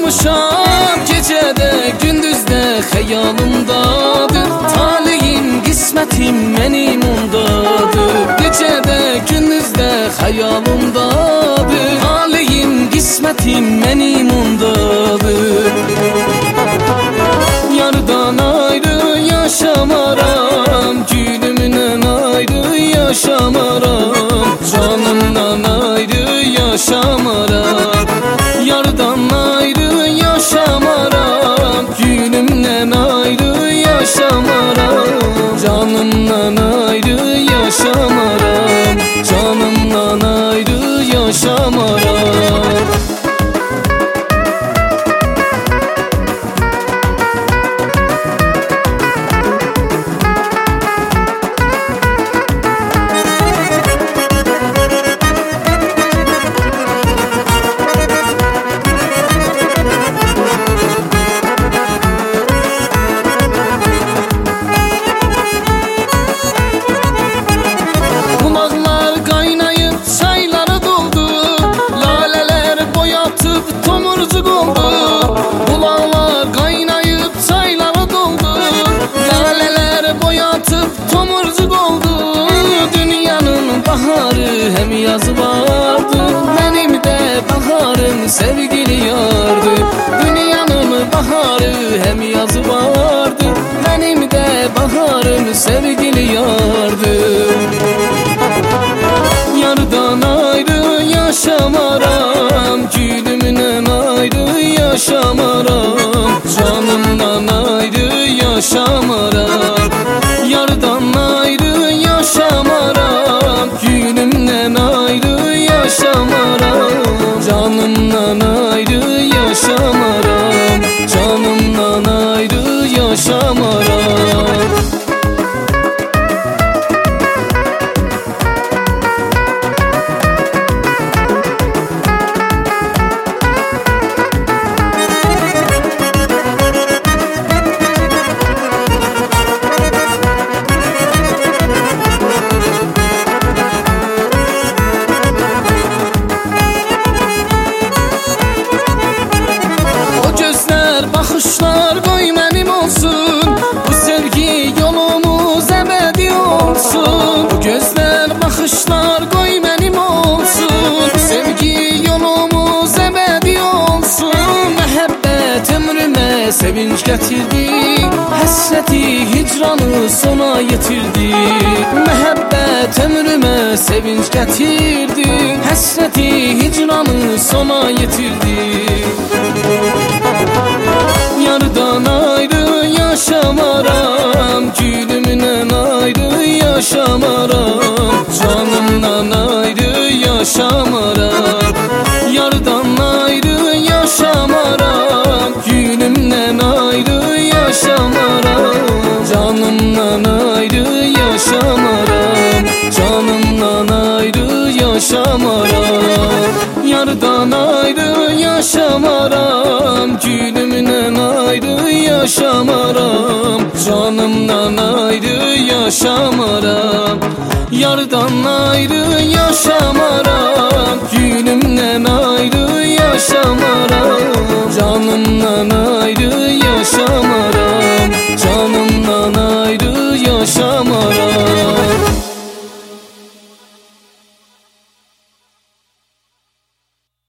olmuşam gecədə, gündüzdə xəyalımdadır. Talihim, qismətim mənim ondadır. Gecədə, gündüzdə xəyalımdadır. Talihim, qismətim mənim ondadır. Yardan ayrı yaşamaram, gülümdən ayrı yaşamaram, canımdan ayrı yaşamaram. Yardan ayrı yaşamaram, gülümdən ayrı yaşamaram, canımdan ayrı yaşamaram, canımdan ayrı yaşamaram. Hem yazı vardı, benim de baharım sevgili yardı. Dünyanın baharı hem yazı vardı, benim de baharım sevgili yardı. Yardan ayrı yaşamaram, gülümden ayrı yaşamaram, canımdan ayrı yaşamaram. Yardan ayrı yaşamaram, gülümden ayrı yaşamaram, canımdan ayrı yaşamaram, canımdan ayrı yaşamaram. Baxışlar qoy mənim olsun, bu sevgi yolumuz əbədi olsun. Bu gözlər, baxışlar qoy mənim olsun, bu sevgi yolumuz əbədi olsun. Məhəbbət ömrümə sevinç gətirdi, həsrəti hicranı sona yetirdi. Məhəbbət ömrümə sevinç gətirdi, həsrəti hicranı sona yetirdi. Yardan ayrı yaşamaram, gülümdən ayrı yaşamaram, canımdan ayrı yaşamaram. Yardan ayrı yaşamaram, gülümdən ayrı yaşamaram, canımdan ayrı yaşamaram, canımdan ayrı yaşamaram. Yardan ayrı yaşamaram, gülümdən ayrı yaşamaram, canımdan ayrı yaşamaram. Yardan ayrı yaşamaram, gülümdən ayrı yaşamaram, canımdan